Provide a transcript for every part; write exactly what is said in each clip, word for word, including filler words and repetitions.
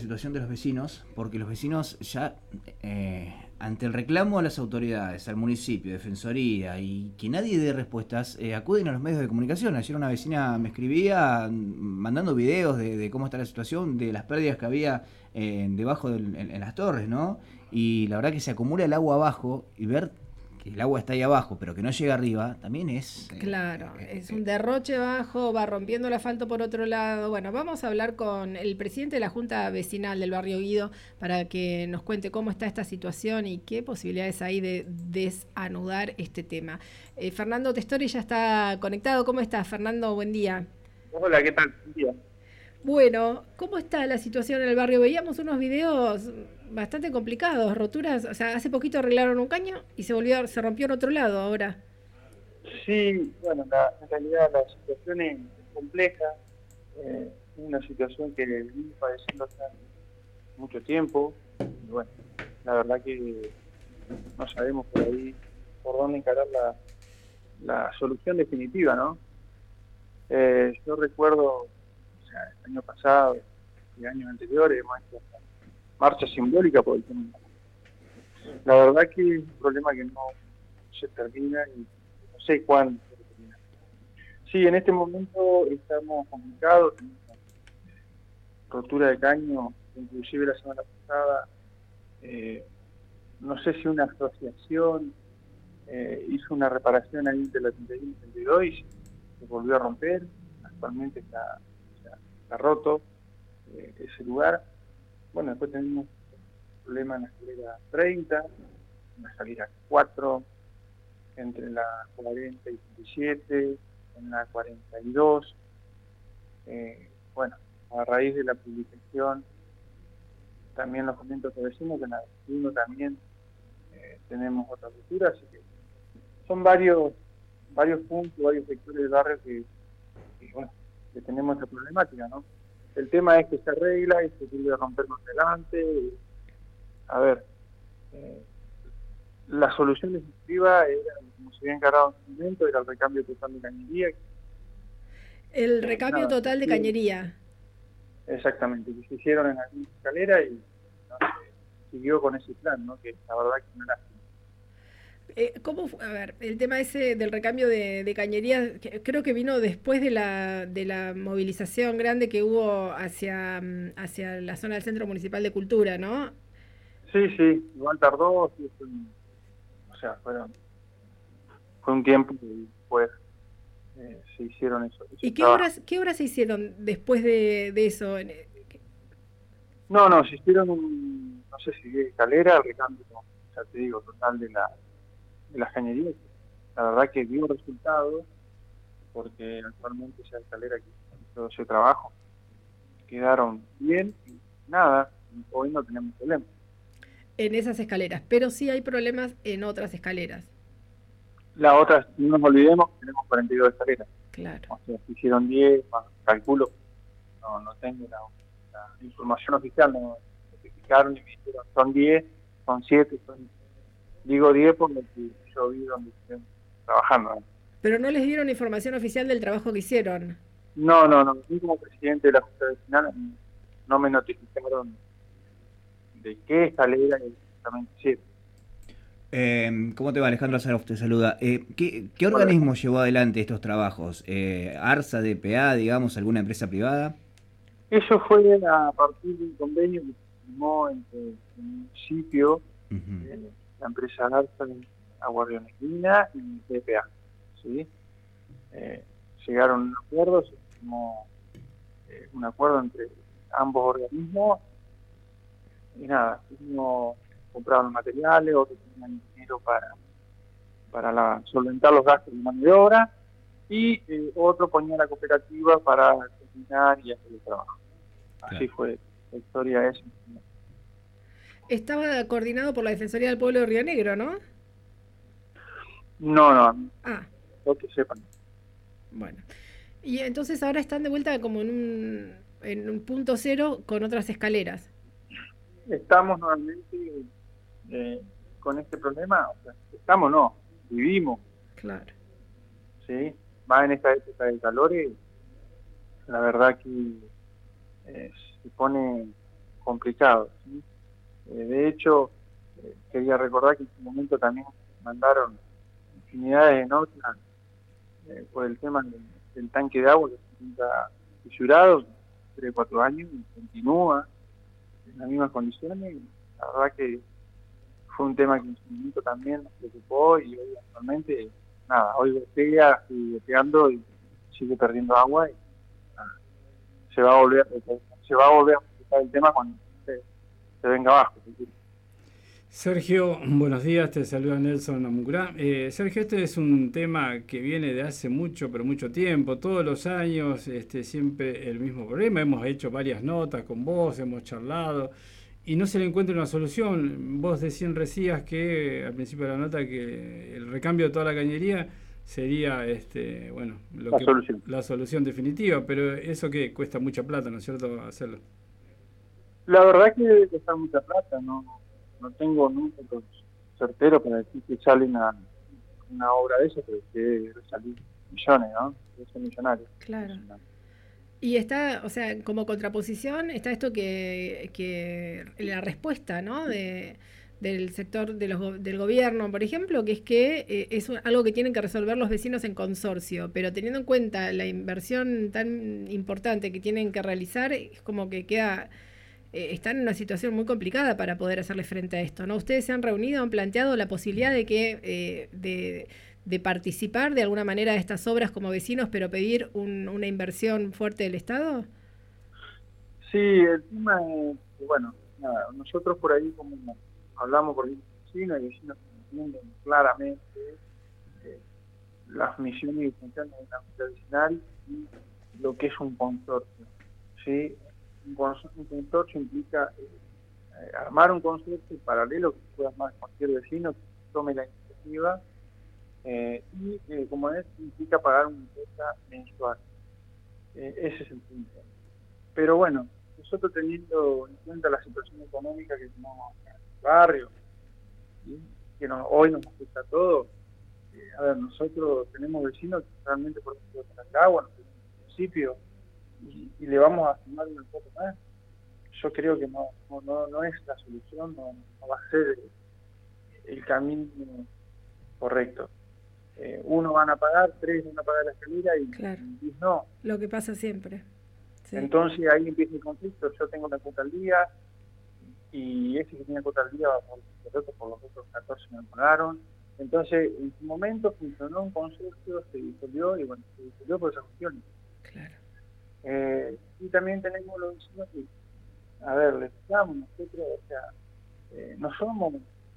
situación de los vecinos, porque los vecinos ya, eh, ante el reclamo a las autoridades, al municipio, defensoría, y que nadie dé respuestas, eh, acuden a los medios de comunicación. Ayer una vecina me escribía mandando videos de, de cómo está la situación, de las pérdidas que había eh, debajo del, en, en las torres, ¿no? Y la verdad que se acumula el agua abajo, y ver que el agua está ahí abajo, pero que no llega arriba, también es... Eh, Claro, eh, es eh, un derroche bajo, va rompiendo el asfalto por otro lado. Bueno, vamos a hablar con el presidente de la Junta Vecinal del Barrio Guido para que nos cuente cómo está esta situación y qué posibilidades hay de desanudar este tema. Eh, Fernando Testori ya está conectado. ¿Cómo estás, Fernando? Buen día. Hola, ¿qué tal? Buen día. Bueno, ¿cómo está la situación en el barrio? Veíamos unos videos bastante complicados, roturas, o sea, hace poquito arreglaron un caño y se volvió, se rompió en otro lado ahora. Sí, bueno, la, en realidad la situación es compleja, eh, es una situación que venimos padeciendo hace mucho tiempo, y bueno, la verdad que no sabemos por ahí por dónde encarar la, la solución definitiva, ¿no? Eh, yo recuerdo, o sea, el año pasado y años anteriores, hemos hecho marcha simbólica por el tema. La verdad que es un problema que no se termina y no sé cuándo se termina. Sí, en este momento estamos complicados, tenemos rotura de caño, inclusive la semana pasada, eh, no sé si una asociación eh, hizo una reparación ahí de la treinta y uno y treinta y dos y se volvió a romper, actualmente está, está, está roto eh, ese lugar. Bueno, después tenemos problema en la escalera treinta, en la escalera cuatro, entre la cuarenta y treinta y siete, en la cuarenta y dos. Eh, bueno, a raíz de la publicación, también los comentos de vecinos, que en la vecino también eh, tenemos otra ruptura, así que son varios varios puntos, varios sectores del barrio que, que, bueno, que tenemos esta problemática, ¿no? El tema es que se arregla y se quiere romper más adelante. A ver, eh, la solución definitiva era, como se había encarado en su momento, era el recambio total de cañería. El Eh, recambio nada, total de sí, cañería. exactamente, que se hicieron en la misma escalera y no, se siguió con ese plan, ¿no? Que la verdad que no era. Eh, ¿Cómo fu- a ver, el tema ese del recambio de, de cañería, que creo que vino después de la, de la movilización grande que hubo hacia, mm, hacia la zona del Centro Municipal de Cultura, ¿no? Sí, sí, igual tardó, sí, fue un- o sea, fueron, fue un tiempo y después eh, se hicieron esos, ¿Y esos qué trabajos. obras, qué obras se hicieron después de, de eso? En- No, no, se hicieron un, no sé si escalera, el recambio, ya te digo, total de la, de las cañerías. La verdad que dio resultados, porque actualmente esa escalera que hizo ese trabajo quedaron bien y nada, hoy no tenemos problema. en esas escaleras, pero sí hay problemas en otras escaleras. La otra, no nos olvidemos que tenemos cuarenta y dos escaleras, Claro. o sea, se hicieron diez, más calculo, no, no tengo la, la información oficial, no notificaron y me dijeron, son diez, son siete, son, digo diez porque yo vi donde estoy trabajando, ¿no? Pero no les dieron información oficial del trabajo que hicieron. No, no, no. A mí como presidente de la Junta Vecinal no me notificaron de qué escalera exactamente hicieron. Eh, ¿Cómo te va? Alejandro Azarov te saluda. Eh, ¿qué, ¿Qué Hola. organismo llevó adelante estos trabajos? Eh, ¿ARSA, D P A, digamos, alguna empresa privada? Eso fue a partir de un convenio que se firmó entre el municipio, Uh-huh. eh, la empresa ARSA, Agua Negrina y D P A. ¿Sí? Eh, llegaron a un acuerdo, se firmó eh, un acuerdo entre ambos organismos y nada, uno compraba los materiales, otro tenía dinero para, para la, solventar los gastos de mano de obra y eh, otro ponía la cooperativa para terminar y hacer el trabajo. Así Claro. fue la historia esa. Estaba coordinado por la Defensoría del Pueblo de Río Negro, ¿no? No, no, Ah, no que sepan. bueno. Y entonces ahora están de vuelta como en un, en un punto cero con otras escaleras. Estamos nuevamente eh, con este problema, o sea, estamos no, vivimos, Claro. ¿sí? Más en esta época de calores, la verdad que eh, se pone complicado, ¿sí? Eh, de hecho, eh, quería recordar que en su momento también mandaron infinidades de notas eh, por el tema del, del tanque de agua que se encuentra fisurado, tres cuatro años, y continúa en las mismas condiciones. La verdad que fue un tema que en su momento también nos preocupó y hoy actualmente, nada, hoy gotea, sigue goteando y sigue perdiendo agua y nada, se va a volver, se va a volver a preocupar el tema cuando se, se venga abajo. Sergio, buenos días, te saluda Nelson Amucurá. Eh, Sergio, este es un tema que viene de hace mucho, pero mucho tiempo, todos los años, este, siempre el mismo problema. Hemos hecho varias notas con vos, hemos charlado y no se le encuentra una solución. Vos decían recías que al principio de la nota que el recambio de toda la cañería sería este, bueno, lo la, que, solución. la solución definitiva, pero eso que cuesta mucha plata, ¿no es cierto?, hacerlo. La verdad que debe costar mucha plata, no no tengo números certeros para decir que sale una, una obra de eso, pero que debe salir millones, ¿no? Debe ser millonario. Claro. Y está, o sea, como contraposición está esto que, que la respuesta, ¿no?, de, del sector de los, del gobierno, por ejemplo, que es que eh, es un, algo que tienen que resolver los vecinos en consorcio, pero teniendo en cuenta la inversión tan importante que tienen que realizar, es como que queda... Eh, están en una situación muy complicada para poder hacerle frente a esto, ¿no? ¿Ustedes se han reunido, han planteado la posibilidad de que eh, de, de participar de alguna manera de estas obras como vecinos, pero pedir un, una inversión fuerte del Estado? Sí, el tema es que, bueno, nada, nosotros por ahí como hablamos por ahí vecinos y vecinos entienden claramente eh, las misiones y funciones de una junta vecinal y lo que es un consorcio, ¿sí? Un consorcio implica eh, armar un consorcio paralelo que pueda armar cualquier vecino que tome la iniciativa eh, y eh, como es, implica pagar una cuota mensual. Eh, ese es el punto. Pero bueno, nosotros teniendo en cuenta la situación económica que tenemos en el barrio, ¿sí?, que nos, hoy nos afecta a todos, eh, a ver, nosotros tenemos vecinos que realmente por ejemplo de agua, en el municipio, Y, y le vamos a sumar un poco más. Yo creo que no no, no, no es la solución, no, no va a ser el camino correcto. Eh, uno van a pagar, tres van a pagar la escalera y, claro, y diez no. Lo que pasa siempre. Sí. Entonces ahí empieza el conflicto. Yo tengo la cuota al día y ese que tenía cuota al día va por los otros, por los otros catorce me pagaron. Entonces en su momento funcionó un consorcio, se disolvió y bueno, se disolvió por esas cuestiones. Claro. Eh, y también tenemos los vecinos que, a ver, les estamos nosotros, o sea, eh, no somos,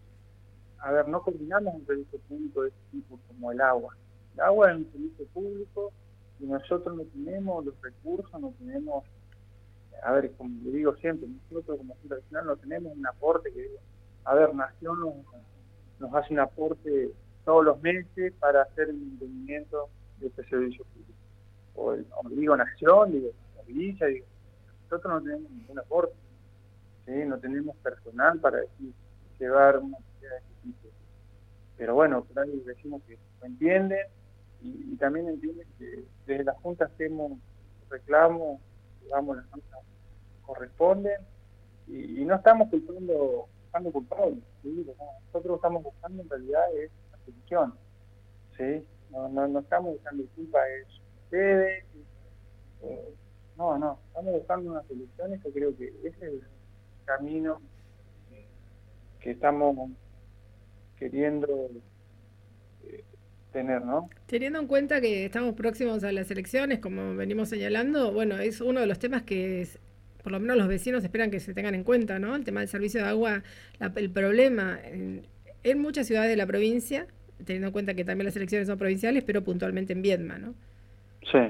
a ver, no coordinamos un servicio público de este tipo como el agua. El agua es un servicio público y nosotros no tenemos los recursos, no tenemos, a ver, como le digo siempre, nosotros como Junta Vecinal no tenemos un aporte que digo, a ver, Nación nos, nos hace un aporte todos los meses para hacer el mantenimiento de este servicio público. O, el, o digo Nación, digo Villa, digo, nosotros no tenemos ningún aporte, ¿sí? No tenemos personal para decir, llevar una actividad de este tipo. Pero bueno, por ahí decimos que lo entienden y, y también entienden que desde la Junta hacemos reclamos, digamos, las notas corresponden y, y no estamos culpando, buscando culpables, ¿sí? Nosotros estamos buscando en realidad es la solución, ¿sí? No, no, no estamos buscando culpa, es ustedes, eh, no, no, estamos buscando una solución y yo creo que ese es el camino eh, que estamos queriendo eh, tener, ¿no? Teniendo en cuenta que estamos próximos a las elecciones, como venimos señalando, bueno, es uno de los temas que es, por lo menos los vecinos esperan que se tengan en cuenta, ¿no? El tema del servicio de agua, la, el problema en, en muchas ciudades de la provincia, teniendo en cuenta que también las elecciones son provinciales, pero puntualmente en Viedma, ¿no? Sí.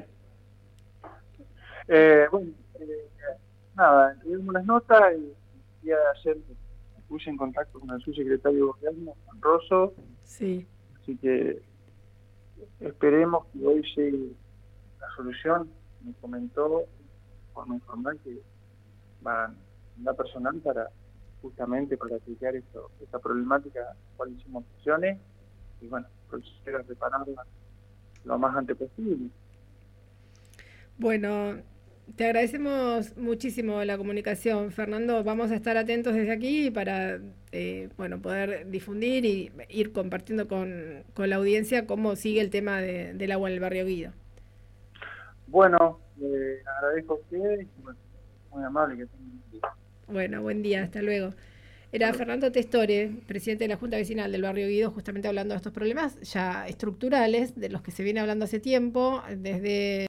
Eh, bueno, eh, nada, tuvimos las notas y el día de ayer me puse en contacto con el subsecretario de Gobierno, Juan Rosso. Sí. Así que esperemos que hoy llegue la solución. Me comentó, por me informar que van a dar personal para justamente para aplicar esto, esta problemática a la cual hicimos acciones y bueno, proceder a repararla lo más antes posible. Bueno, Te agradecemos muchísimo la comunicación, Fernando. Vamos a estar atentos desde aquí para eh, bueno, poder difundir y ir compartiendo con, con la audiencia cómo sigue el tema de, del agua en el barrio Guido. Bueno, eh, agradezco a ustedes, bueno, muy amable que tengan un día. Bueno, buen día, hasta luego. Era Fernando Testore, presidente de la Junta Vecinal del Barrio Guido, justamente hablando de estos problemas ya estructurales, de los que se viene hablando hace tiempo, desde